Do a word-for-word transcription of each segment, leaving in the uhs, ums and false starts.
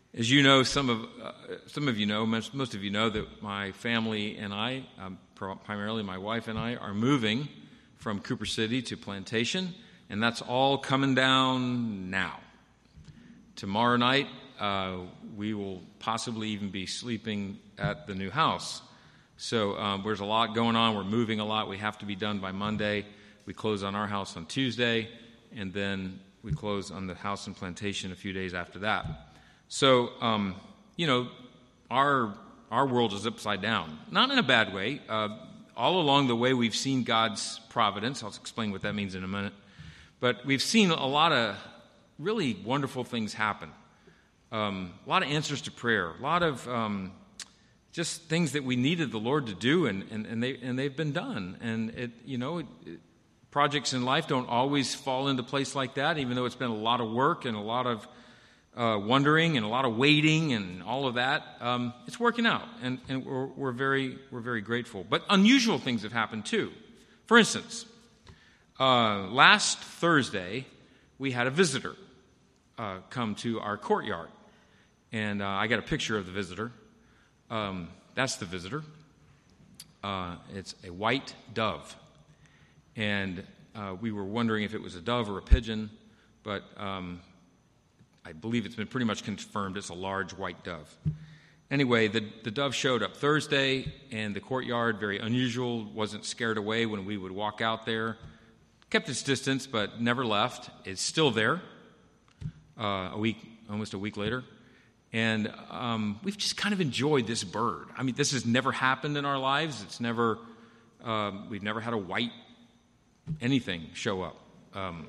As you know, some of uh, some of you know, most, most of you know that my family and I, um, primarily my wife and I, are moving from Cooper City to Plantation, and that's all coming down now. Tomorrow night, uh, we will possibly even be sleeping at the new house. So um, there's a lot going on. We're moving a lot. We have to be done by Monday. We close on our house on Tuesday, and then we close on the house in Plantation a few days after that. So, um, you know, our our world is upside down. Not in a bad way. Uh, all along the way, we've seen God's providence. I'll explain what that means in a minute. But we've seen a lot of really wonderful things happen. Um, a lot of answers to prayer. A lot of um, just things that we needed the Lord to do, and, and, and, they, and they've been done. And, it, you know, it, it, projects in life don't always fall into place like that, even though it's been a lot of work and a lot of Uh, wondering and a lot of waiting and all of that. Um, it's working out, and, and we're, we're very we're very grateful. But unusual things have happened too. For instance, uh, last Thursday we had a visitor uh, come to our courtyard, and uh, I got a picture of the visitor. Um, that's the visitor. Uh, it's a white dove, and uh, we were wondering if it was a dove or a pigeon, but Um, I believe it's been pretty much confirmed it's a large white dove. Anyway, the, the dove showed up Thursday, and the courtyard, very unusual, wasn't scared away when we would walk out there. Kept its distance, but never left. It's still there uh, a week, almost a week later. And um, we've just kind of enjoyed this bird. I mean, this has never happened in our lives. It's never, um, we've never had a white anything show up. Um,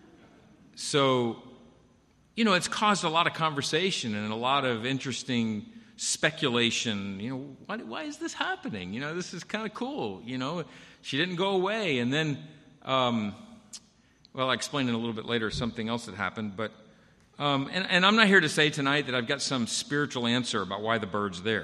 so... You know, it's caused a lot of conversation and a lot of interesting speculation. You know, why, why is this happening? You know, this is kind of cool. You know, she didn't go away. And then, um, well, I'll explain in a little bit later something else that happened. But, um, and, and I'm not here to say tonight that I've got some spiritual answer about why the bird's there.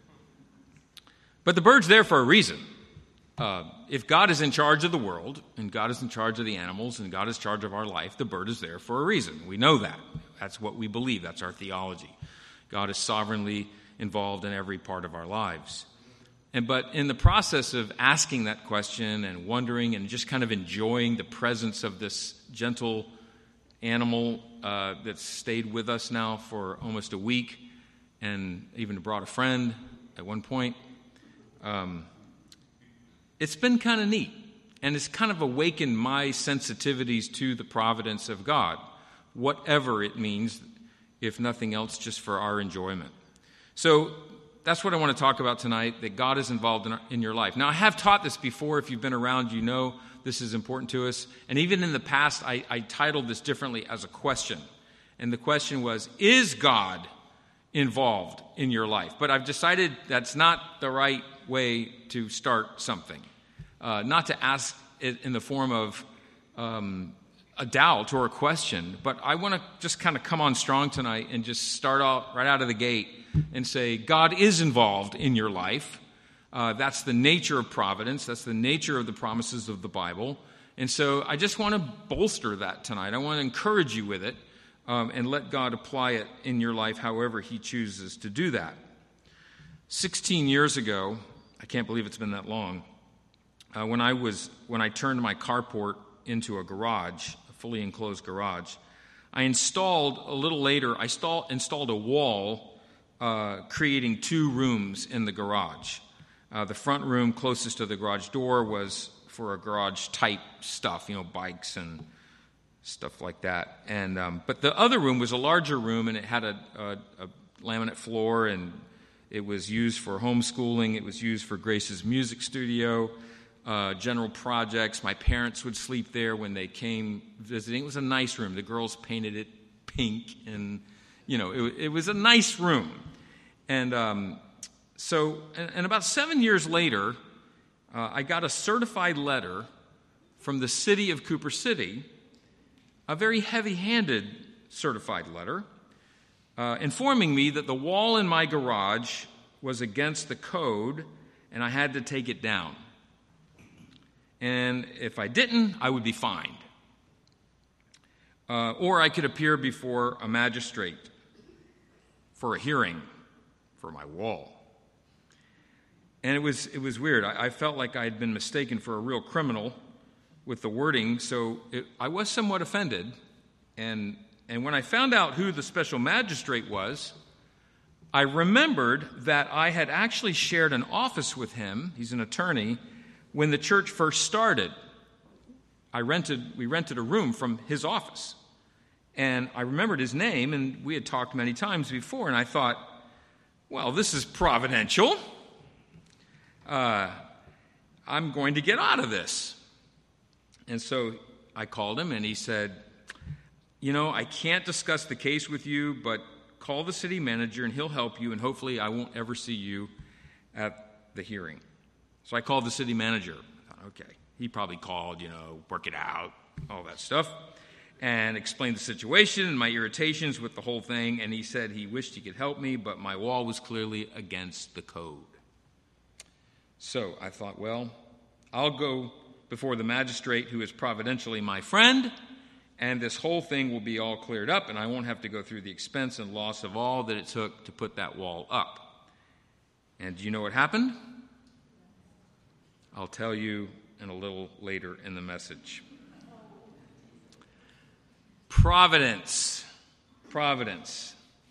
But the bird's there for a reason. Uh, if God is in charge of the world, and God is in charge of the animals, and God is in charge of our life, the bird is there for a reason. We know that. That's what we believe. That's our theology. God is sovereignly involved in every part of our lives. And but in the process of asking that question and wondering and just kind of enjoying the presence of this gentle animal uh, that's stayed with us now for almost a week, and even brought a friend at one point, um, it's been kind of neat, and it's kind of awakened my sensitivities to the providence of God, whatever it means, if nothing else, just for our enjoyment. So that's what I want to talk about tonight, that God is involved in, our, in your life. Now, I have taught this before. If you've been around, you know this is important to us. And even in the past, I, I titled this differently as a question. And the question was, is God involved in your life? But I've decided that's not the right way to start something. Uh, not to ask it in the form of um, a doubt or a question, but I want to just kind of come on strong tonight and just start out right out of the gate and say, God is involved in your life. Uh, that's the nature of providence. That's the nature of the promises of the Bible. And so I just want to bolster that tonight. I want to encourage you with it um, and let God apply it in your life however he chooses to do that. Sixteen years ago, I can't believe it's been that long, uh, when I was when I turned my carport into a garage, a fully enclosed garage, I installed, a little later, I install, installed a wall uh, creating two rooms in the garage. Uh, the front room closest to the garage door was for a garage-type stuff, you know, bikes and stuff like that. And um, but the other room was a larger room, and it had a, a, a laminate floor, and it was used for homeschooling. It was used for Grace's music studio, uh, general projects. My parents would sleep there when they came visiting. It was a nice room. The girls painted it pink, and, you know, it, it was a nice room. And um, so, and, and about seven years later, uh, I got a certified letter from the city of Cooper City, a very heavy-handed certified letter, Uh, informing me that the wall in my garage was against the code and I had to take it down. And if I didn't, I would be fined. Uh, or I could appear before a magistrate. for a hearing for my wall. And it was it was weird. I, I felt like I had been mistaken for a real criminal with the wording, so it, I was somewhat offended. And and when I found out who the special magistrate was, I remembered that I had actually shared an office with him. He's an attorney. When the church first started, I rented we rented a room from his office. And I remembered his name, and we had talked many times before, and I thought, well, this is providential. Uh, I'm going to get out of this. And so I called him, and he said, you know, I can't discuss the case with you, but call the city manager, and he'll help you, and hopefully I won't ever see you at the hearing. So I called the city manager. I thought, okay, he probably called, you know, work it out, all that stuff, and explained the situation and my irritations with the whole thing, and he said he wished he could help me, but my wall was clearly against the code. So I thought, well, I'll go before the magistrate who is providentially my friend, and this whole thing will be all cleared up, and I won't have to go through the expense and loss of all that it took to put that wall up. And do you know what happened? I'll tell you in a little later in the message. Providence. Providence.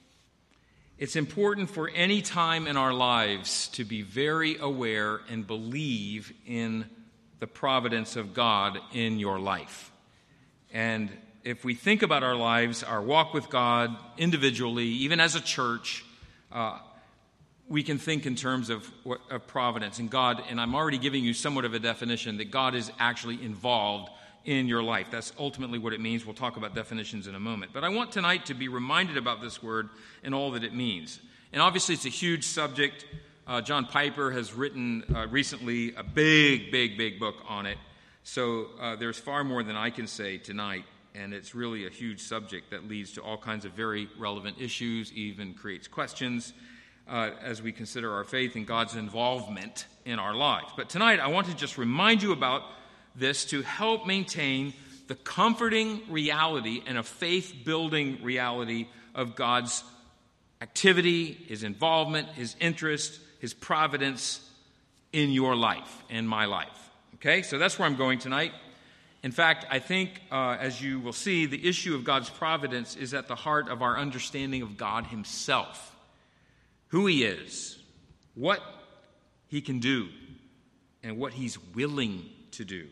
It's important for any time in our lives to be very aware and believe in the providence of God in your life. And if we think about our lives, our walk with God individually, even as a church, uh, we can think in terms of, of providence and God. And I'm already giving you somewhat of a definition that God is actually involved in your life. That's ultimately what it means. We'll talk about definitions in a moment. But I want tonight to be reminded about this word and all that it means. And obviously it's a huge subject. Uh, John Piper has written uh, recently a big, big, big book on it. So uh, there's far more than I can say tonight. And it's really a huge subject that leads to all kinds of very relevant issues, even creates questions uh, as we consider our faith and God's involvement in our lives. But tonight I want to just remind you about this to help maintain the comforting reality and a faith-building reality of God's activity, his involvement, his interest, his providence in your life and my life. Okay, so that's where I'm going tonight. In fact, I think, uh, as you will see, the issue of God's providence is at the heart of our understanding of God himself, who he is, what he can do, and what he's willing to do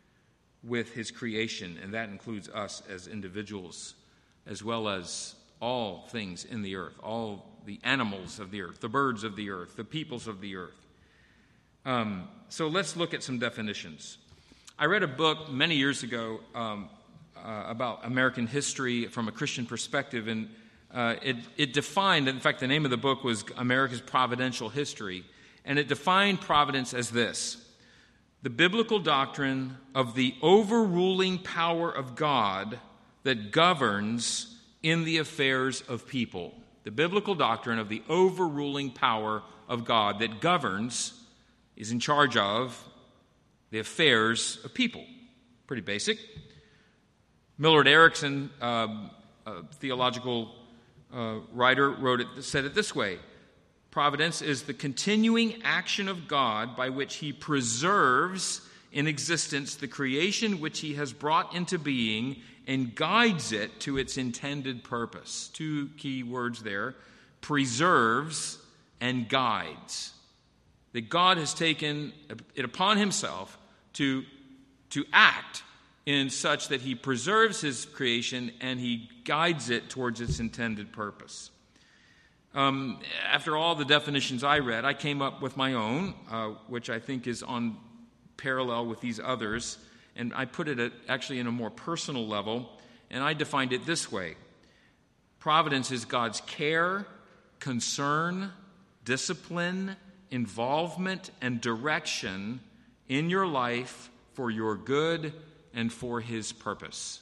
with his creation, and that includes us as individuals, as well as all things in the earth, all the animals of the earth, the birds of the earth, the peoples of the earth. Um, so let's look at some definitions. I read a book many years ago um, uh, about American history from a Christian perspective, and uh, it, it defined, in fact, the name of the book was America's Providential History, and it defined providence as this: the biblical doctrine of the overruling power of God that governs in the affairs of people. The biblical doctrine of the overruling power of God that governs, is in charge of, the affairs of people. Pretty basic. Millard Erickson, um, a theological uh, writer, wrote it, said it this way: providence is the continuing action of God by which he preserves in existence the creation which he has brought into being and guides it to its intended purpose. Two key words there: preserves and guides. That God has taken it upon himself to, to act in such that he preserves his creation and he guides it towards its intended purpose. Um, after all the definitions I read, I came up with my own, uh, which I think is on parallel with these others, and I put it at, actually in a more personal level, and I defined it this way: providence is God's care, concern, discipline, involvement, and direction in your life for your good and for his purpose.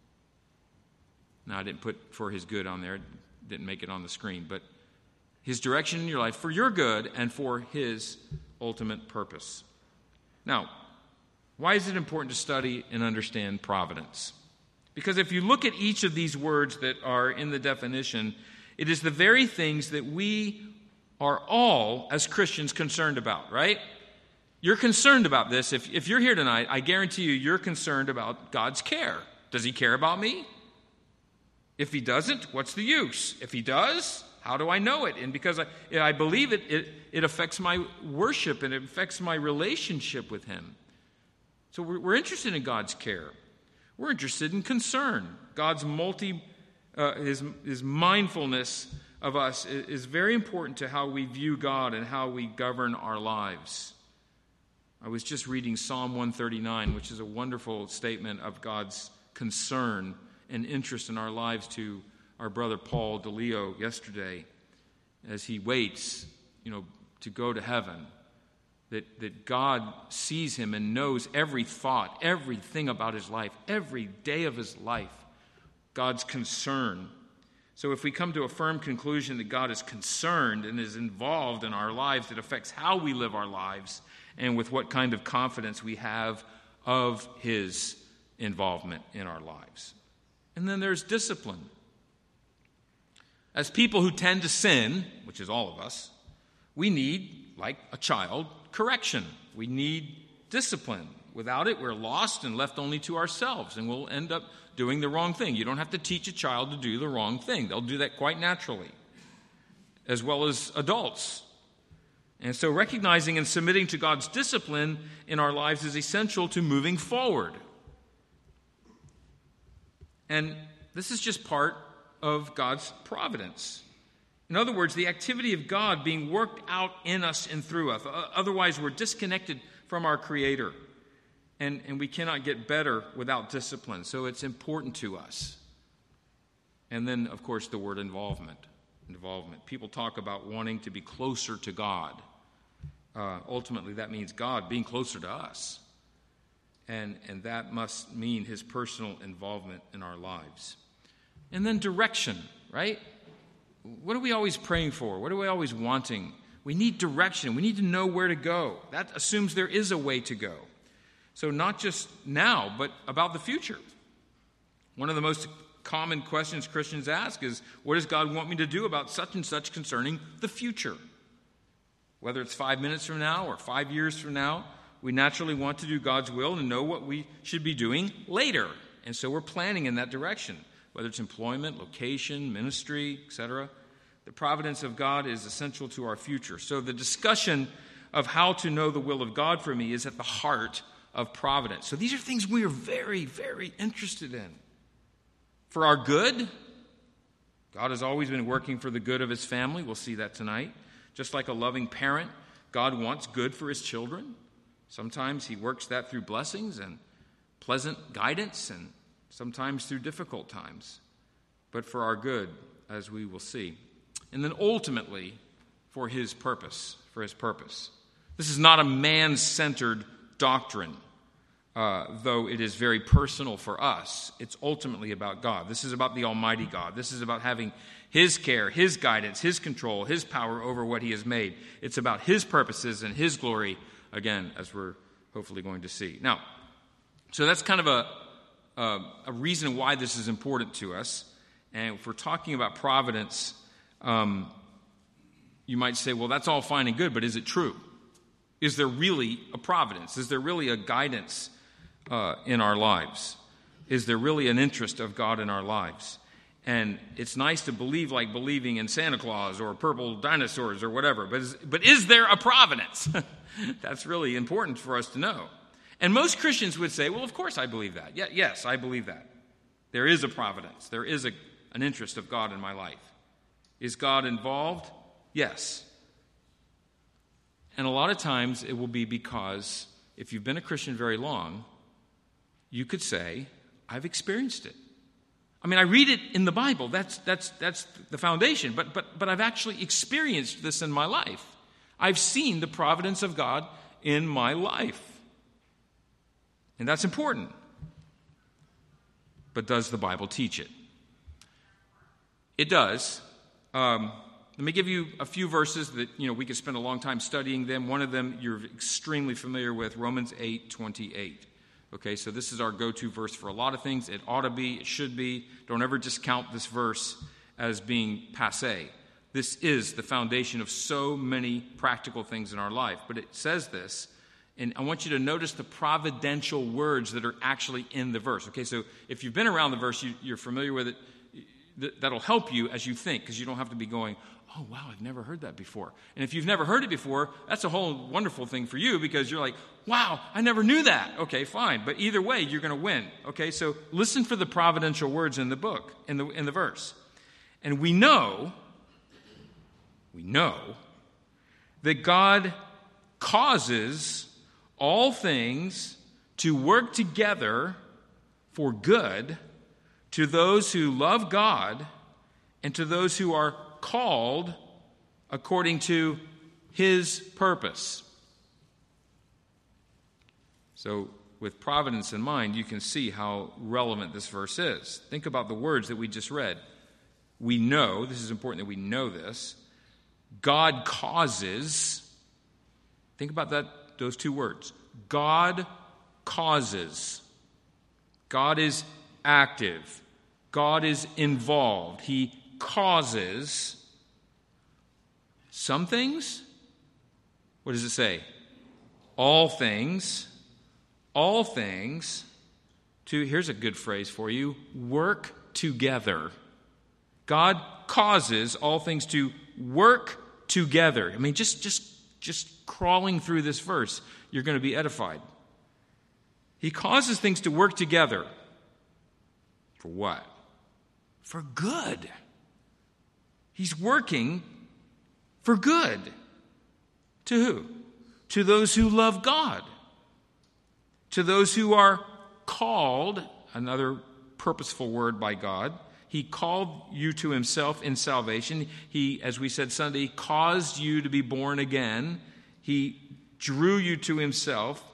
Now, I didn't put for his good on there, didn't make it on the screen, but his direction in your life for your good and for his ultimate purpose. Now, why is it important to study and understand providence? Because if you look at each of these words that are in the definition, It is the very things that we are all, as Christians, concerned about, right? You're concerned about this. If, if you're here tonight, I guarantee you, you're concerned about God's care. Does he care about me? If he doesn't, what's the use? If he does, how do I know it? And because I, I believe it, it, it affects my worship and it affects my relationship with him. So we're, we're interested in God's care. We're interested in concern. God's multi, uh, his, his mindfulness of us is, is very important to how we view God and how we govern our lives. I was just reading Psalm one thirty-nine, which is a wonderful statement of God's concern and interest in our lives, to our brother Paul DeLeo yesterday as he waits, you know, to go to heaven. That, that God sees him and knows every thought, everything about his life, every day of his life, God's concern. So if we come to a firm conclusion that God is concerned and is involved in our lives, it affects how we live our lives and with what kind of confidence we have of his involvement in our lives. And then there's discipline. As people who tend to sin, which is all of us, we need, like a child, correction. We need discipline. Without it, we're lost and left only to ourselves, and we'll end up doing the wrong thing. You don't have to teach a child to do the wrong thing. They'll do that quite naturally, as well as adults. And so recognizing and submitting to God's discipline in our lives is essential to moving forward. And this is just part of God's providence. In other words, the activity of God being worked out in us and through us. Otherwise, we're disconnected from our Creator. And, and we cannot get better without discipline. So it's important to us. And then, of course, the word involvement. Involvement. People talk about wanting to be closer to God. Uh, ultimately, that means God being closer to us. And, and that must mean his personal involvement in our lives. And then direction, right? What are we always praying for? What are we always wanting? We need direction. We need to know where to go. That assumes there is a way to go. So not just now, but about the future. One of the most common questions Christians ask is, what does God want me to do about such and such concerning the future? Whether it's five minutes from now or five years from now, we naturally want to do God's will and know what we should be doing later. And so we're planning in that direction, whether it's employment, location, ministry, et cetera. The providence of God is essential to our future. So the discussion of how to know the will of God for me is at the heart of providence. So these are things we are very, very interested in. For our good, God has always been working for the good of his family. We'll see that tonight. Just like a loving parent, God wants good for his children. Sometimes he works that through blessings and pleasant guidance, and sometimes through difficult times. But for our good, as we will see. And then ultimately, for his purpose, for his purpose. This is not a man-centered doctrine, uh, though it is very personal for us. It's ultimately about God. This is about the Almighty God. This is about having his care, his guidance, his control, his power over what he has made. It's about his purposes and his glory, again, as we're hopefully going to see. Now, so that's kind of a, a, a reason why this is important to us. And if we're talking about providence, um, you might say, well, that's all fine and good, but is it true? Is there really a providence? Is there really a guidance uh, in our lives? Is there really an interest of God in our lives? And it's nice to believe like believing in Santa Claus or purple dinosaurs or whatever, but is, but is there a providence? That's really important for us to know. And most Christians would say, well, of course I believe that. Yeah, yes, I believe that. There is a providence. There is a, an interest of God in my life. Is God involved? Yes. And a lot of times it will be because if you've been a Christian very long, you could say, I've experienced it. I mean, I read it in the Bible. That's that's that's the foundation. But but but I've actually experienced this in my life. I've seen the providence of God in my life. And that's important. But does the Bible teach it? It does. Um, let me give you a few verses that, you know, we could spend a long time studying them. One of them you're extremely familiar with, Romans eight twenty-eight. Okay, so this is our go-to verse for a lot of things. It ought to be, it should be. Don't ever discount this verse as being passé. This is the foundation of so many practical things in our life. But it says this, and I want you to notice the providential words that are actually in the verse. Okay, so if you've been around the verse, you, you're familiar with it. That'll help you as you think, because you don't have to be going, oh, wow, I've never heard that before. And if you've never heard it before, that's a whole wonderful thing for you, because you're like, wow, I never knew that. Okay, fine. But either way, you're going to win. Okay, so listen for the providential words in the book, in the in the verse. And we know, we know that God causes all things to work together for good to those who love God and to those who are called according to his purpose. So, with providence in mind, you can see how relevant this verse is. Think about the words that we just read. We know, this is important that we know this, God causes, think about that, those two words. God causes. God is active. God is involved. He causes some things. What does it say? All things. All things to, here's a good phrase for you, work together. God causes all things to work together. I mean, just, just, just crawling through this verse, you're going to be edified. He causes things to work together. For what? For good. He's working for good. To who? To those who love God. To those who are called, another purposeful word by God. He called you to himself in salvation. He, as we said Sunday, caused you to be born again. He drew you to himself.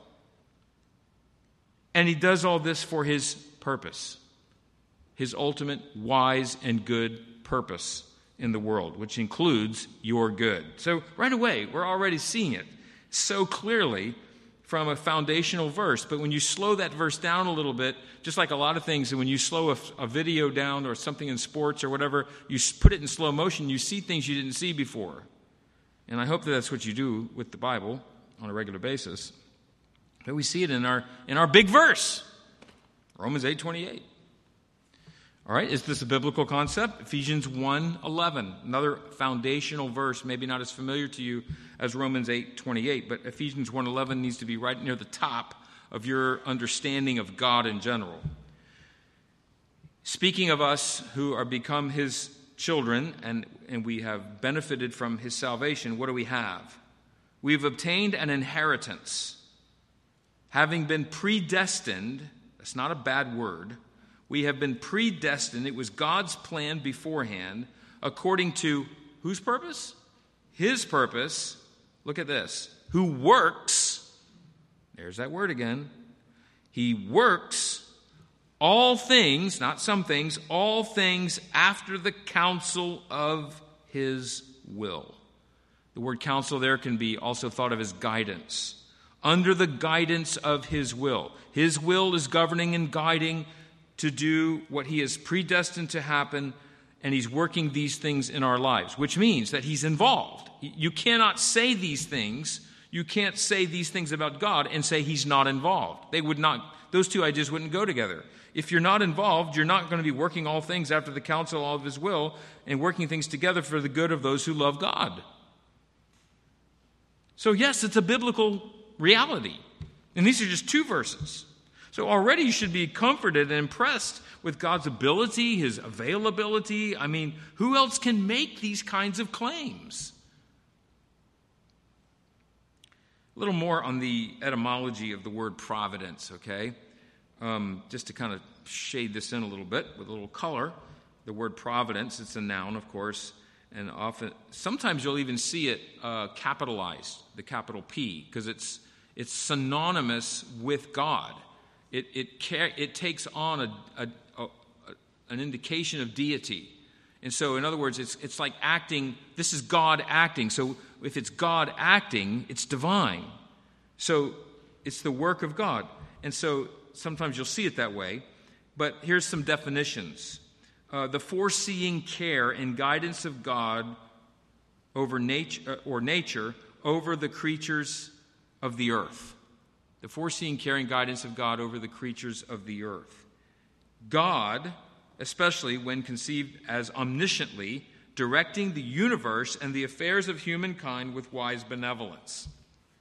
And he does all this for his purpose. His ultimate wise and good purpose in the world, which includes your good. So right away, we're already seeing it so clearly from a foundational verse. But when you slow that verse down a little bit, just like a lot of things, and when you slow a, a video down or something in sports or whatever, you put it in slow motion, you see things you didn't see before. And I hope that that's what you do with the Bible on a regular basis. But we see it in our in our big verse, Romans eight twenty-eight. All right, is this a biblical concept? Ephesians one eleven, another foundational verse, maybe not as familiar to you as Romans eight twenty-eight, but Ephesians one eleven needs to be right near the top of your understanding of God in general. Speaking of us who are become his children and, and we have benefited from his salvation, what do we have? We've obtained an inheritance. Having been predestined, that's not a bad word, we have been predestined. It was God's plan beforehand, according to whose purpose? His purpose. Look at this. Who works, there's that word again. He works all things, not some things, all things after the counsel of his will. The word counsel there can be also thought of as guidance. Under the guidance of his will. His will is governing and guiding to do what he has predestined to happen, and he's working these things in our lives, which means that he's involved. You cannot say these things, you can't say these things about God and say he's not involved. They would not, those two ideas wouldn't go together. If you're not involved, you're not going to be working all things after the counsel of his will and working things together for the good of those who love God. So yes, it's a biblical reality. And these are just two verses. So already you should be comforted and impressed with God's ability, his availability. I mean, who else can make these kinds of claims? A little more on the etymology of the word providence, okay? Um, just to kind of shade this in a little bit with a little color. The word providence, it's a noun, of course, and often, sometimes you'll even see it uh, capitalized, the capital P, because it's it's synonymous with God. It it it takes on a, a, a, an indication of deity. And so, in other words, it's it's like acting, this is God acting. So if it's God acting, it's divine. So it's the work of God. And so sometimes you'll see it that way. But here's some definitions. uh, the foreseeing care and guidance of God over nature, uh, or nature over the creatures of the earth. The foreseeing care and guidance of God over the creatures of the earth. God, especially when conceived as omnisciently, directing the universe and the affairs of humankind with wise benevolence.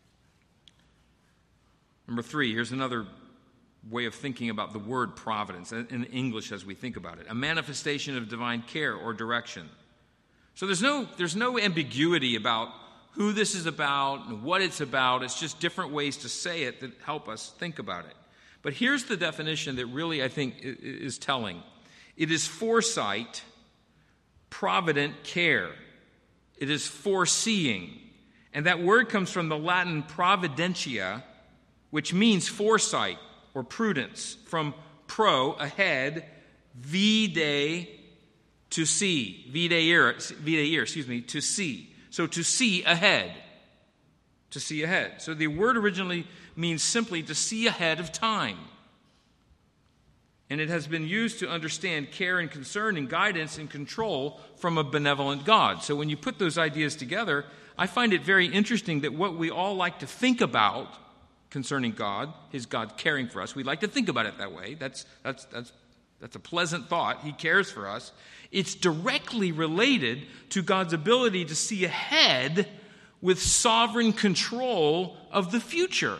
Number three, here's another way of thinking about the word providence in English as we think about it. A manifestation of divine care or direction. So there's no, there's no ambiguity about who this is about and what it's about. It's just different ways to say it that help us think about it. But here's the definition that really, I think, is telling. It is foresight, provident care. It is foreseeing. And that word comes from the Latin providentia, which means foresight or prudence. From pro, ahead, vide, to see. Videer, videer, excuse me, to see. So to see ahead. To see ahead. So the word originally means simply to see ahead of time. And it has been used to understand care and concern and guidance and control from a benevolent God. So when you put those ideas together, I find it very interesting that what we all like to think about concerning God, is God caring for us. We like to think about it that way. That's, that's, that's, that's a pleasant thought. He cares for us. It's directly related to God's ability to see ahead with sovereign control of the future.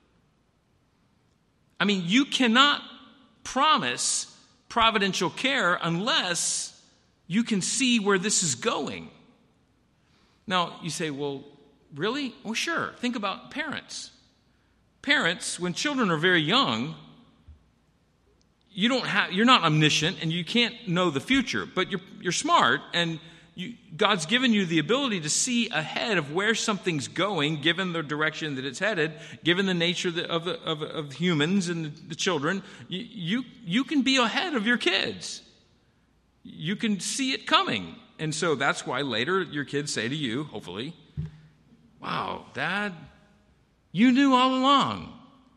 I mean, you cannot promise providential care unless you can see where this is going. Now, you say, well, really? Well, sure. Think about parents. Parents, when children are very young, you don't have, you're not omniscient and you can't know the future, but you're, you're smart and you, God's given you the ability to see ahead of where something's going, given the direction that it's headed, given the nature of, the, of, of, of humans and the, the children. You, you, you can be ahead of your kids. You can see it coming. And so that's why later your kids say to you, hopefully, wow, Dad, you knew all along.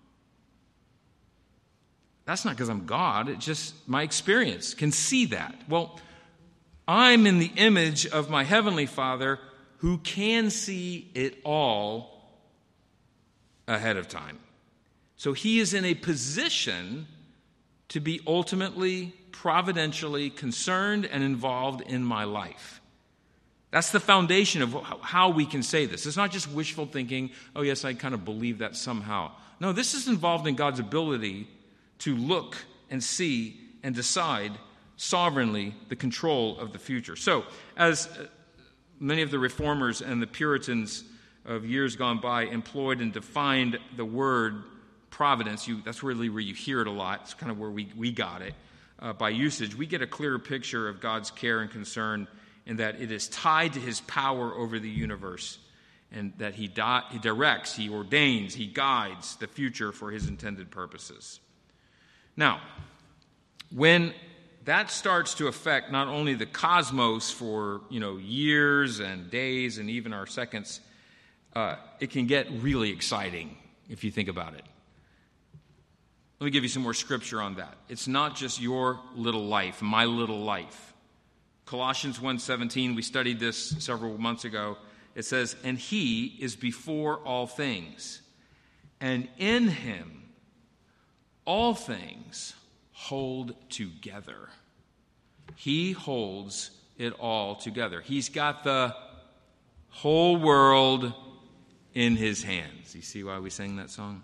That's not because I'm God. It's just my experience can see that. Well, I'm in the image of my Heavenly Father who can see it all ahead of time. So he is in a position to be ultimately, providentially concerned and involved in my life. That's the foundation of how we can say this. It's not just wishful thinking, oh yes, I kind of believe that somehow. No, this is involved in God's ability to look and see and decide sovereignly the control of the future. So, as many of the reformers and the Puritans of years gone by employed and defined the word providence, you, that's really where you hear it a lot. It's kind of where we, we got it uh, by usage. We get a clearer picture of God's care and concern in that it is tied to his power over the universe and that he, di- he directs, he ordains, he guides the future for his intended purposes. Now, when that starts to affect not only the cosmos for, you know, years and days and even our seconds, uh, it can get really exciting if you think about it. Let me give you some more scripture on that. It's not just your little life, my little life. Colossians one seventeen, we studied this several months ago. It says, and he is before all things, and in him all things hold together. He holds it all together. He's got the whole world in his hands. You see why we sang that song?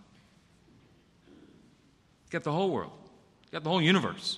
He's got the whole world. He's got the whole universe.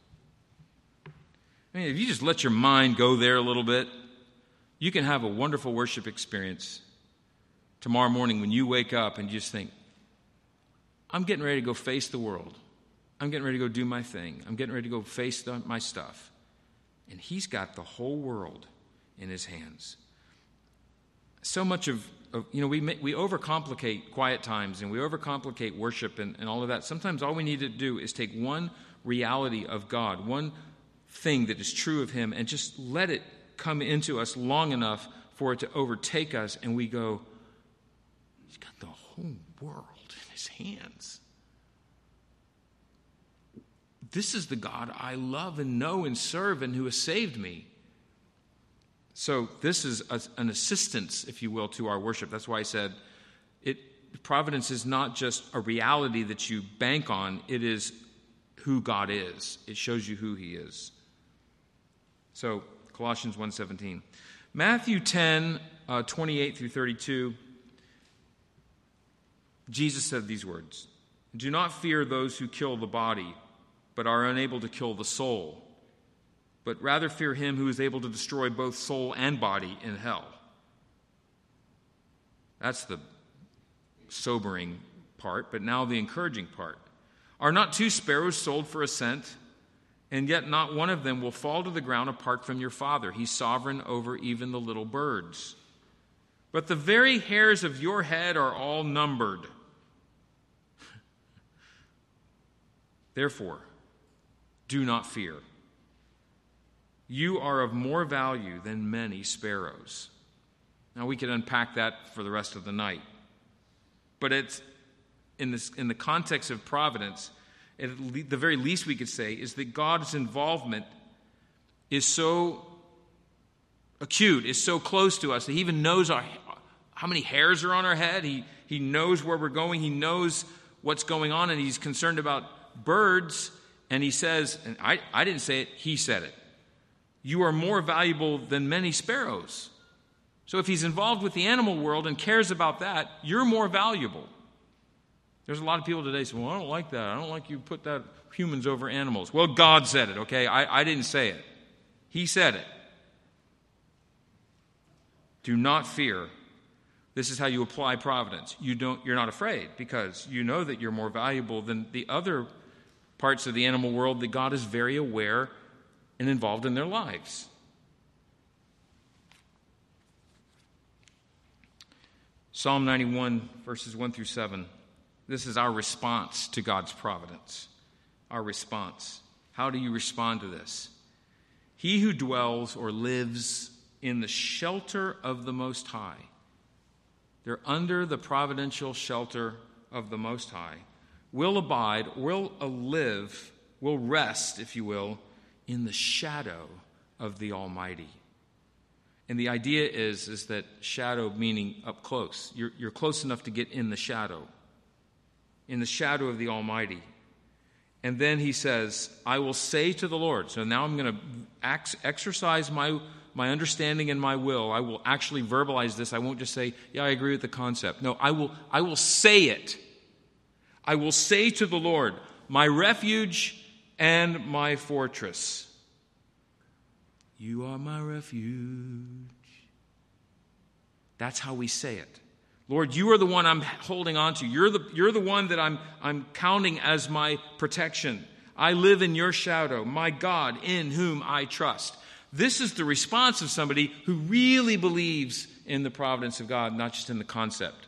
I mean, if you just let your mind go there a little bit, you can have a wonderful worship experience tomorrow morning when you wake up and you just think, I'm getting ready to go face the world. I'm getting ready to go do my thing. I'm getting ready to go face the, my stuff. And he's got the whole world in his hands. So much of, of you know, we we overcomplicate quiet times and we overcomplicate worship and, and all of that. Sometimes all we need to do is take one reality of God, one thing that is true of him, and just let it come into us long enough for it to overtake us, and we go, he's got the whole world in his hands. this is the God I love and know and serve and who has saved me. So this is a, an assistance, if you will, to our worship. That's why I said it. Providence is not just a reality that you bank on. It is who God is. It shows you who he is. So Colossians one seventeen. Matthew ten, uh, twenty-eight through thirty-two. Jesus said these words, "Do not fear those who kill the body, but are unable to kill the soul. But rather fear him who is able to destroy both soul and body in hell." That's the sobering part, but now the encouraging part. "Are not two sparrows sold for a cent? And yet not one of them will fall to the ground apart from your Father. He's sovereign over even the little birds. But the very hairs of your head are all numbered. Therefore, do not fear. You are of more value than many sparrows." Now we could unpack that for the rest of the night. But it's in this in the context of providence, at the very least we could say is that God's involvement is so acute, is so close to us that he even knows our, how many hairs are on our head. He, he knows where we're going. He knows what's going on, and he's concerned about birds. And he says, and I, I didn't say it, he said it, "You are more valuable than many sparrows." So if he's involved with the animal world and cares about that, you're more valuable. There's a lot of people today say, "Well, I don't like that. I don't like you put that humans over animals." Well, God said it, okay? I, I didn't say it. He said it. Do not fear. This is how you apply providence. You don't, you're not afraid because you know that you're more valuable than the other parts of the animal world that God is very aware and involved in their lives. Psalm ninety-one, verses one through seven. This is our response to God's providence. Our response. How do you respond to this? "He who dwells or lives in the shelter of the Most High." They're under the providential shelter of the Most High. "Will abide, will live, will rest, if you will, in the shadow of the Almighty." And the idea is, is that shadow meaning up close. You're, you're close enough to get in the shadow. In the shadow of the Almighty. And then he says, "I will say to the Lord." So now I'm going to ex- exercise my, my understanding and my will. I will actually verbalize this. I won't just say, "Yeah, I agree with the concept." No, I will, I will say it. "I will say to the Lord, my refuge and my fortress." You are my refuge. That's how we say it. Lord, you are the one I'm holding on to. You're the, you're the one that I'm, I'm counting as my protection. I live in your shadow, my God, in whom I trust. This is the response of somebody who really believes in the providence of God, not just in the concept.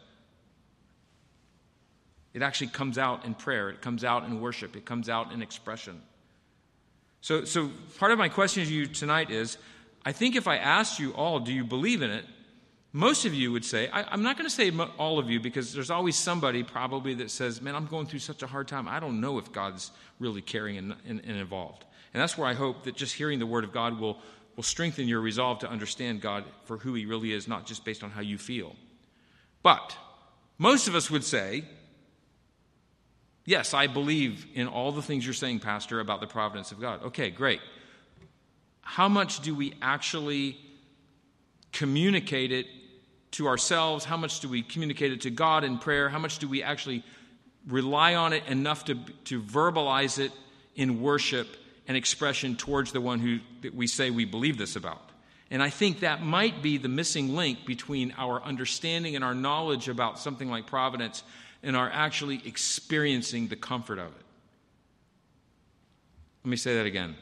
It actually comes out in prayer. It comes out in worship. It comes out in expression. So, so part of my question to you tonight is, I think if I asked you all, do you believe in it? Most of you would say, I, I'm not going to say all of you because there's always somebody probably that says, "Man, I'm going through such a hard time. I don't know if God's really caring and, and, and involved." And that's where I hope that just hearing the Word of God will, will strengthen your resolve to understand God for who he really is, not just based on how you feel. But most of us would say, "Yes, I believe in all the things you're saying, Pastor, about the providence of God." Okay, great. How much do we actually communicate it to ourselves? How much do we communicate it to God in prayer? How much do we actually rely on it enough to, to verbalize it in worship and expression towards the one who that we say we believe this about? And I think that might be the missing link between our understanding and our knowledge about something like providence and our actually experiencing the comfort of it. Let me say that again.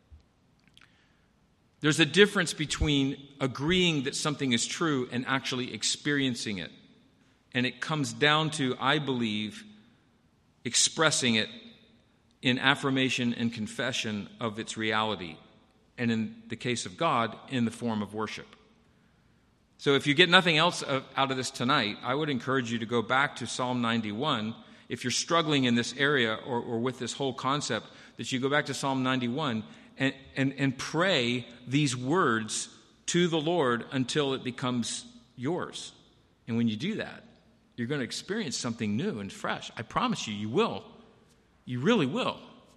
There's a difference between agreeing that something is true and actually experiencing it. And it comes down to, I believe, expressing it in affirmation and confession of its reality. And in the case of God, in the form of worship. So if you get nothing else out of this tonight, I would encourage you to go back to Psalm ninety-one. If you're struggling in this area or, or with this whole concept, that you go back to Psalm ninety-one and, and, and pray these words to the Lord until it becomes yours. And when you do that, you're going to experience something new and fresh. I promise you, you will. You really will.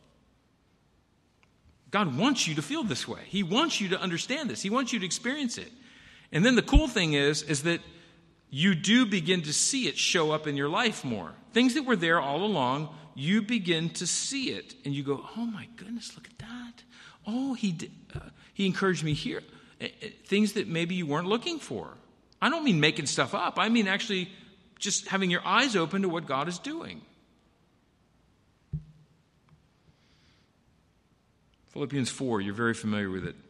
God wants you to feel this way. He wants you to understand this. He wants you to experience it. And then the cool thing is, is that you do begin to see it show up in your life more. Things that were there all along, you begin to see it. And you go, oh my goodness, look at that. Oh, he did, uh, he encouraged me here. Uh, uh, things that maybe you weren't looking for. I don't mean making stuff up. I mean actually just having your eyes open to what God is doing. Philippians four, you're very familiar with it.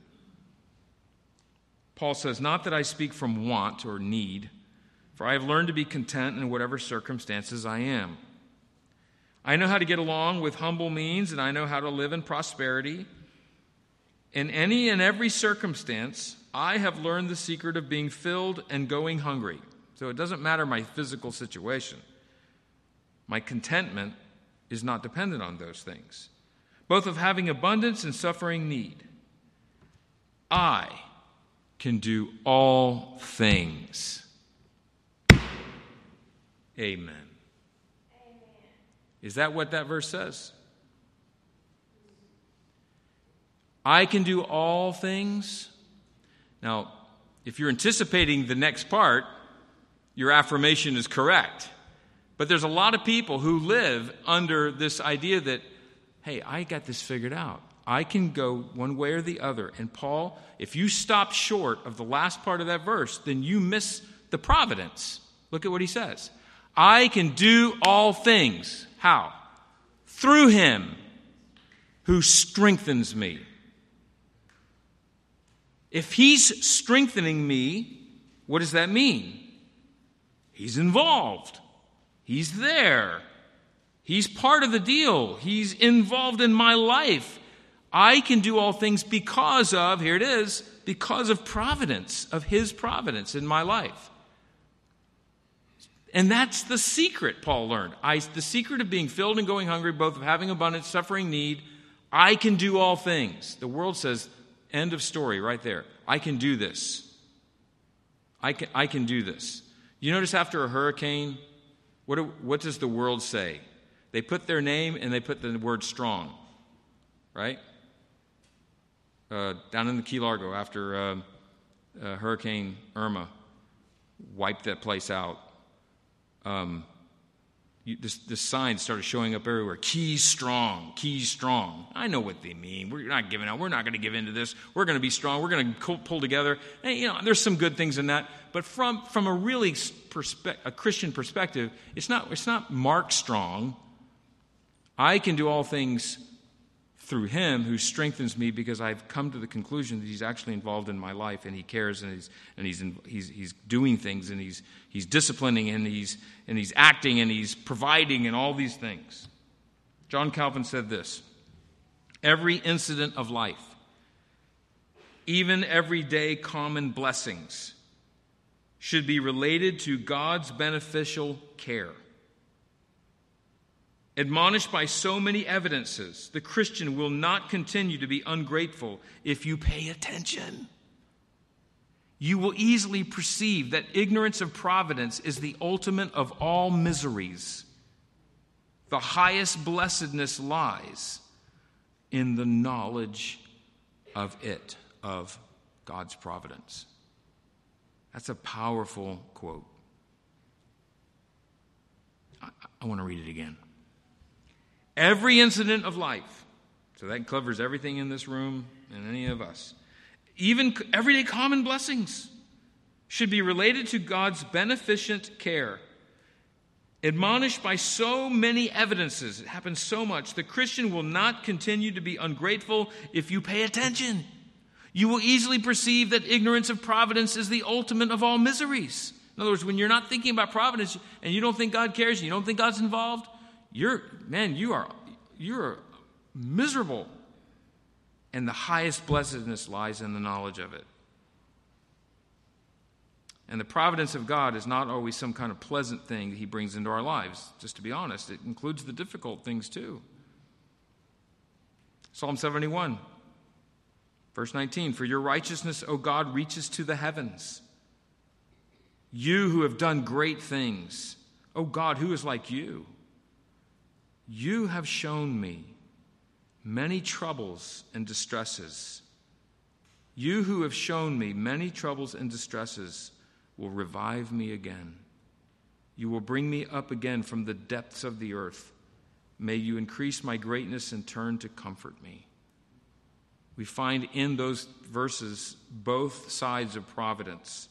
Paul says, not that I speak from want or need, for I have learned to be content in whatever circumstances I am. I know how to get along with humble means, and I know how to live in prosperity. In any and every circumstance, I have learned the secret of being filled and going hungry. So it doesn't matter my physical situation. My contentment is not dependent on those things, both of having abundance and suffering need. I can do all things. Amen. Amen. Is that what that verse says? I can do all things. Now, if you're anticipating the next part, your affirmation is correct. But there's a lot of people who live under this idea that, hey, I got this figured out. I can go one way or the other. And Paul, if you stop short of the last part of that verse, then you miss the providence. Look at what he says. I can do all things. How? Through him who strengthens me. If he's strengthening me, what does that mean? He's involved. He's there. He's part of the deal. He's involved in my life. I can do all things because of, here it is, because of providence, of his providence in my life. And that's the secret, Paul learned. I, the secret of being filled and going hungry, both of having abundance, suffering need. I can do all things. The world says, end of story right there. I can do this. I can, I can do this. You notice after a hurricane, what, do, what does the world say? They put their name and they put the word strong, right? Uh, down in the Key Largo after uh, uh, Hurricane Irma wiped that place out. Um, you, this, this sign started showing up everywhere. Key strong, key strong. I know what they mean. We're not giving out. We're not going to give into this. We're going to be strong. We're going to pull together. And, you know, there's some good things in that. But from from a really perspe- a Christian perspective, it's not it's not Mark Strong. I can do all things through him who strengthens me, because I've come to the conclusion that he's actually involved in my life, and he cares, and he's and he's in, he's he's doing things, and he's he's disciplining, and he's and he's acting, and he's providing, and all these things. John Calvin said this: every incident of life, even everyday common blessings, should be related to God's beneficial care. Admonished by so many evidences, the Christian will not continue to be ungrateful if you pay attention. You will easily perceive that ignorance of providence is the ultimate of all miseries. The highest blessedness lies in the knowledge of it, of God's providence. That's a powerful quote. I, I want to read it again. Every incident of life, so that covers everything in this room and any of us, even everyday common blessings, should be related to God's beneficent care. Admonished by so many evidences, it happens so much, the Christian will not continue to be ungrateful if you pay attention. You will easily perceive that ignorance of providence is the ultimate of all miseries. In other words, when you're not thinking about providence and you don't think God cares, and you don't think God's involved, You're, man, you are, you're miserable. And the highest blessedness lies in the knowledge of it. And the providence of God is not always some kind of pleasant thing that he brings into our lives. Just to be honest, it includes the difficult things too. Psalm seventy-one, verse nineteen, for your righteousness, O God, reaches to the heavens. You who have done great things, O God, who is like you? You have shown me many troubles and distresses. You who have shown me many troubles and distresses will revive me again. You will bring me up again from the depths of the earth. May you increase my greatness and turn to comfort me. We find in those verses both sides of providence.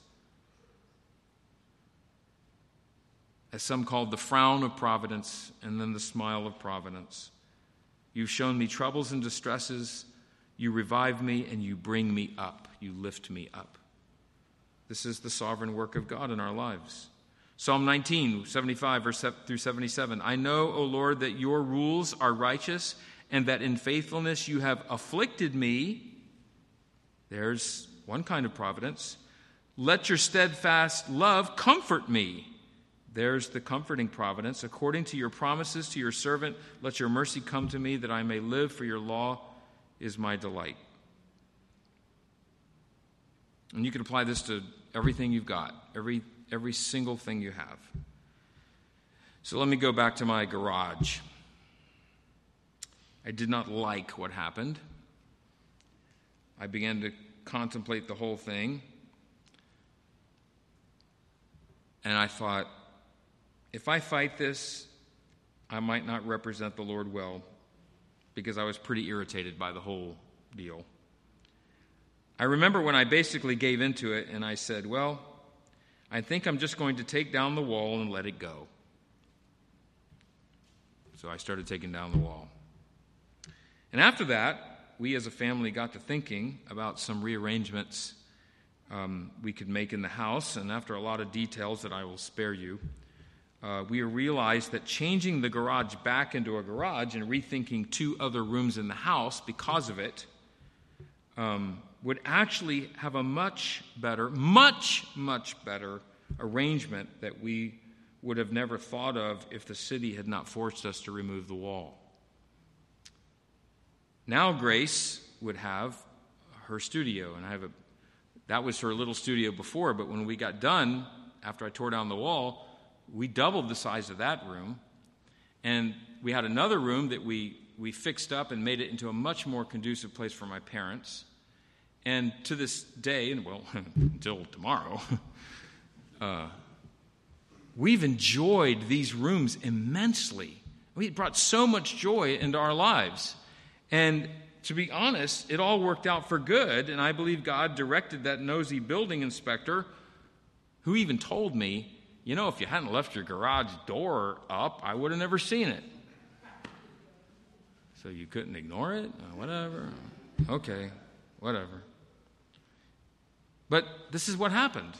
As some called the frown of providence and then the smile of providence. You've shown me troubles and distresses. You revive me and you bring me up. You lift me up. This is the sovereign work of God in our lives. Psalm nineteen, seventy-five, verse through seventy-seven. I know, O Lord, that your rules are righteous and that in faithfulness you have afflicted me. There's one kind of providence. Let your steadfast love comfort me. There's the comforting providence. According to your promises to your servant, let your mercy come to me that I may live, for your law is my delight. And you can apply this to everything you've got, every every single thing you have. So let me go back to my garage. I did not like what happened. I began to contemplate the whole thing. And I thought, if I fight this, I might not represent the Lord well, because I was pretty irritated by the whole deal. I remember when I basically gave into it and I said, well, I think I'm just going to take down the wall and let it go. So I started taking down the wall. And after that, we as a family got to thinking about some rearrangements um, we could make in the house. And after a lot of details that I will spare you, uh, we realized that changing the garage back into a garage and rethinking two other rooms in the house because of it um, would actually have a much better, much, much better arrangement that we would have never thought of if the city had not forced us to remove the wall. Now Grace would have her studio, and I have a that was her little studio before, but when we got done, after I tore down the wall, we doubled the size of that room, and we had another room that we, we fixed up and made it into a much more conducive place for my parents. And to this day, and well, until tomorrow, uh, we've enjoyed these rooms immensely. We brought so much joy into our lives. And to be honest, it all worked out for good, and I believe God directed that nosy building inspector, who even told me, you know, if you hadn't left your garage door up, I would have never seen it. So you couldn't ignore it? Uh, whatever. Okay, whatever. But this is what happened.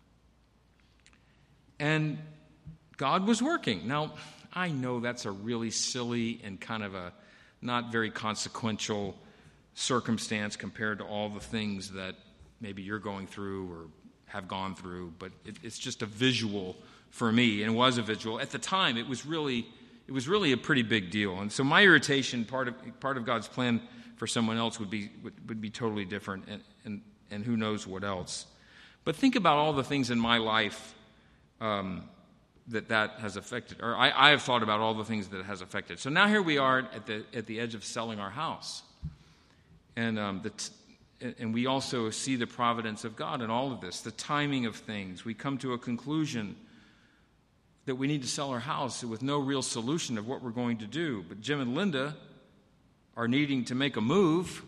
And God was working. Now, I know that's a really silly and kind of a not very consequential circumstance compared to all the things that maybe you're going through or have gone through, but it, it's just a visual for me, and it was a visual. At the time, it was really it was really a pretty big deal. And so my irritation, part of part of God's plan for someone else would be would, would be totally different, and, and, and who knows what else. But think about all the things in my life um, that that has affected, or I, I have thought about all the things that it has affected. So now here we are at the at the edge of selling our house, and um, the t- and we also see the providence of God in all of this, the timing of things. We come to a conclusion that we need to sell our house with no real solution of what we're going to do. But Jim and Linda are needing to make a move,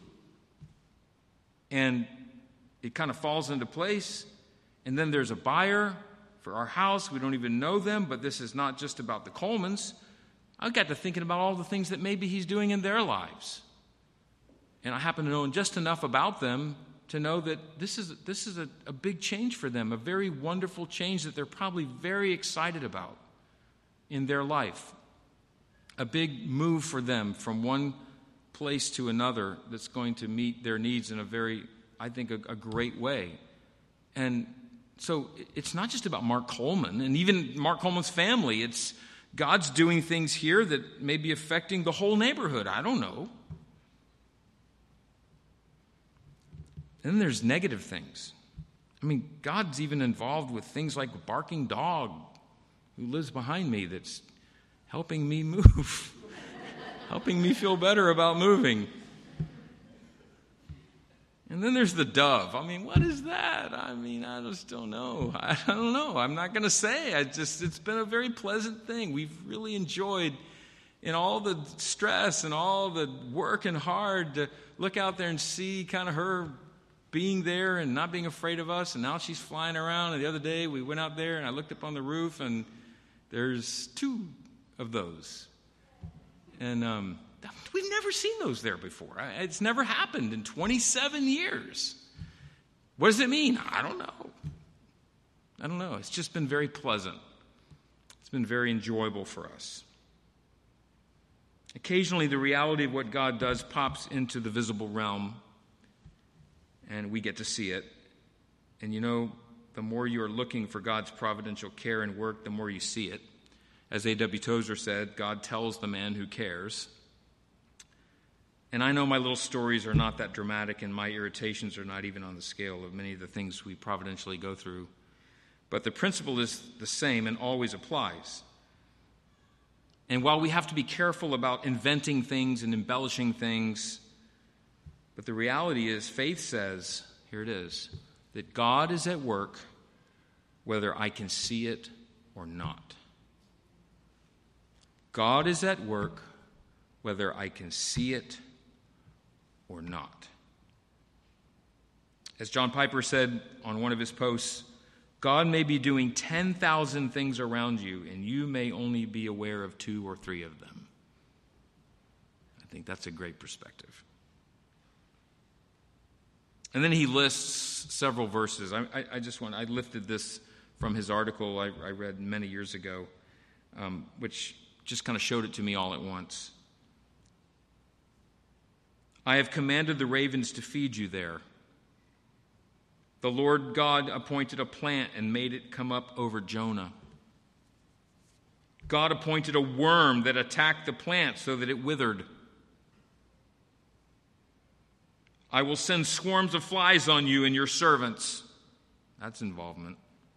and it kind of falls into place. And then there's a buyer for our house. We don't even know them, but this is not just about the Colemans. I got to thinking about all the things that maybe he's doing in their lives. And I happen to know just enough about them to know that this is this is a, a big change for them, a very wonderful change that they're probably very excited about in their life. A big move for them from one place to another that's going to meet their needs in a very, I think, a, a great way. And so it's not just about Mark Coleman and even Mark Coleman's family. It's God's doing things here that may be affecting the whole neighborhood. I don't know. And then there's negative things. I mean, God's even involved with things like a barking dog who lives behind me that's helping me move, helping me feel better about moving. And then there's the dove. I mean, what is that? I mean, I just don't know. I don't know. I'm not going to say. I just, it's been a very pleasant thing. We've really enjoyed, in all the stress and all the working hard, to look out there and see kind of her being there and not being afraid of us. And now she's flying around. And the other day we went out there and I looked up on the roof and there's two of those. And, um, we've never seen those there before. It's never happened in twenty-seven years. What does it mean? I don't know. I don't know. It's just been very pleasant. It's been very enjoyable for us. Occasionally, the reality of what God does pops into the visible realm, and we get to see it. And you know, the more you are looking for God's providential care and work, the more you see it. As A W Tozer said, God tells the man who cares. And I know my little stories are not that dramatic, and my irritations are not even on the scale of many of the things we providentially go through. But the principle is the same and always applies. And while we have to be careful about inventing things and embellishing things, but the reality is, faith says, here it is, that God is at work whether I can see it or not. God is at work whether I can see it or not. As John Piper said on one of his posts, God may be doing ten thousand things around you, and you may only be aware of two or three of them. I think that's a great perspective. And then he lists several verses. I, I, I just want, I lifted this from his article I, I read many years ago, um, which just kind of showed it to me all at once. I have commanded the ravens to feed you there. The Lord God appointed a plant and made it come up over Jonah. God appointed a worm that attacked the plant so that it withered. I will send swarms of flies on you and your servants. That's involvement.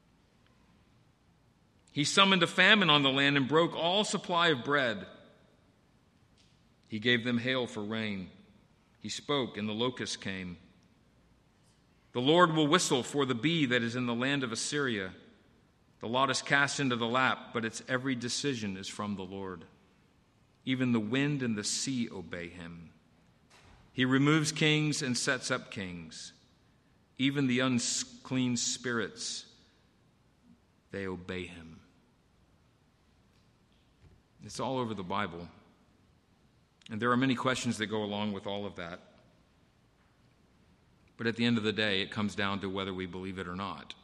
He summoned a famine on the land and broke all supply of bread. He gave them hail for rain. He spoke, and the locust came. The Lord will whistle for the bee that is in the land of Assyria. The lot is cast into the lap, but its every decision is from the Lord. Even the wind and the sea obey him. He removes kings and sets up kings. Even the unclean spirits, they obey him. It's all over the Bible. And there are many questions that go along with all of that. But at the end of the day, it comes down to whether we believe it or not.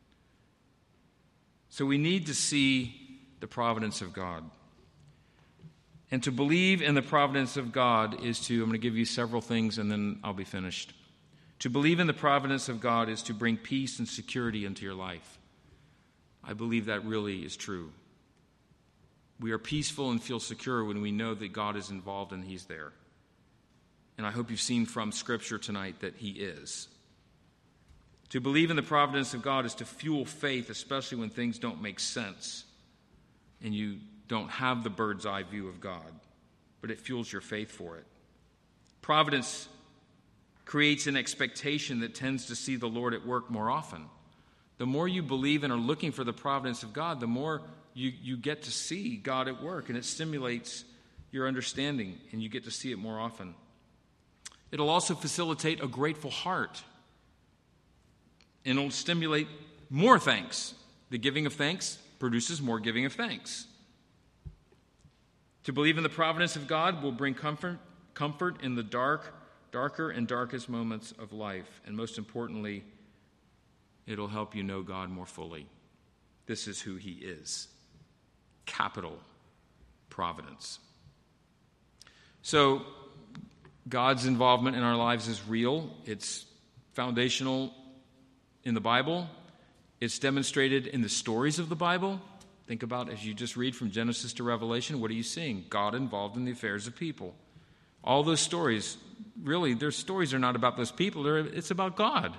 So we need to see the providence of God. And to believe in the providence of God is to, I'm going to give you several things and then I'll be finished. To believe in the providence of God is to bring peace and security into your life. I believe that really is true. We are peaceful and feel secure when we know that God is involved and he's there. And I hope you've seen from Scripture tonight that he is. To believe in the providence of God is to fuel faith, especially when things don't make sense and you don't have the bird's eye view of God, but it fuels your faith for it. Providence creates an expectation that tends to see the Lord at work more often. The more you believe and are looking for the providence of God, the more you, you get to see God at work, and it stimulates your understanding, and you get to see it more often. It'll also facilitate a grateful heart, and it'll stimulate more thanks. The giving of thanks produces more giving of thanks. To believe in the providence of God will bring comfort, comfort in the dark, darker and darkest moments of life, and most importantly, it'll help you know God more fully. This is who he is. Capital providence. So, God's involvement in our lives is real. It's foundational in the Bible. It's demonstrated in the stories of the Bible. Think about, as you just read from Genesis to Revelation, what are you seeing? God involved in the affairs of people. All those stories really, their stories are not about those people. They're, it's about God.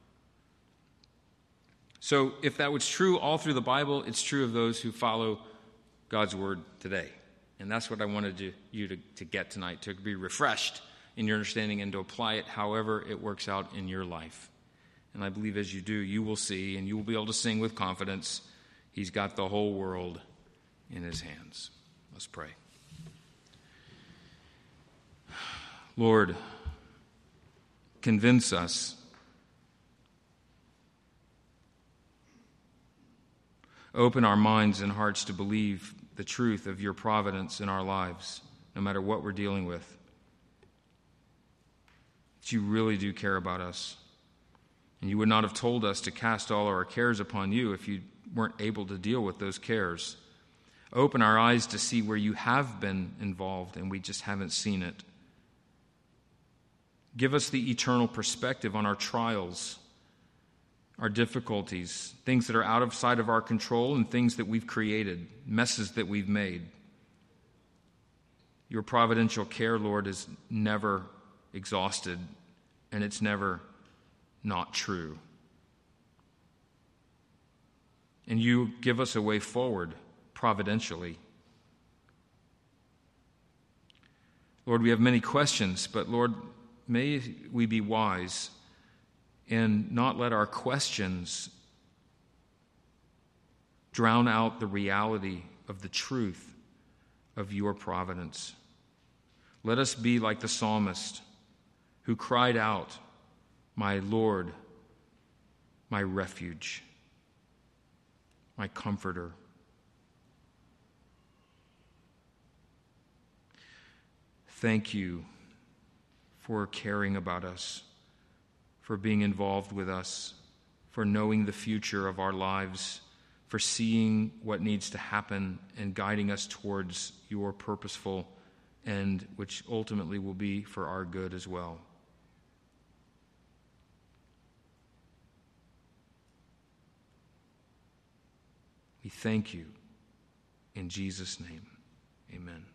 So if that was true all through the Bible, it's true of those who follow God's word today. And that's what I wanted to, you to, to get tonight, to be refreshed in your understanding and to apply it however it works out in your life. And I believe as you do, you will see and you will be able to sing with confidence, He's got the whole world in His hands. Let's pray. Lord, convince us. Open our minds and hearts to believe the truth of your providence in our lives, no matter what we're dealing with. That you really do care about us. And you would not have told us to cast all our cares upon you if you weren't able to deal with those cares. Open our eyes to see where you have been involved and we just haven't seen it. Give us the eternal perspective on our trials, our difficulties, things that are out of sight of our control and things that we've created, messes that we've made. Your providential care, Lord, is never exhausted, and it's never not true. And you give us a way forward providentially. Lord, we have many questions, but Lord, may we be wise and not let our questions drown out the reality of the truth of your providence. Let us be like the psalmist who cried out, "My Lord, my refuge, my comforter." Thank you for caring about us, for being involved with us, for knowing the future of our lives, for seeing what needs to happen and guiding us towards your purposeful end, which ultimately will be for our good as well. We thank you in Jesus' name. Amen.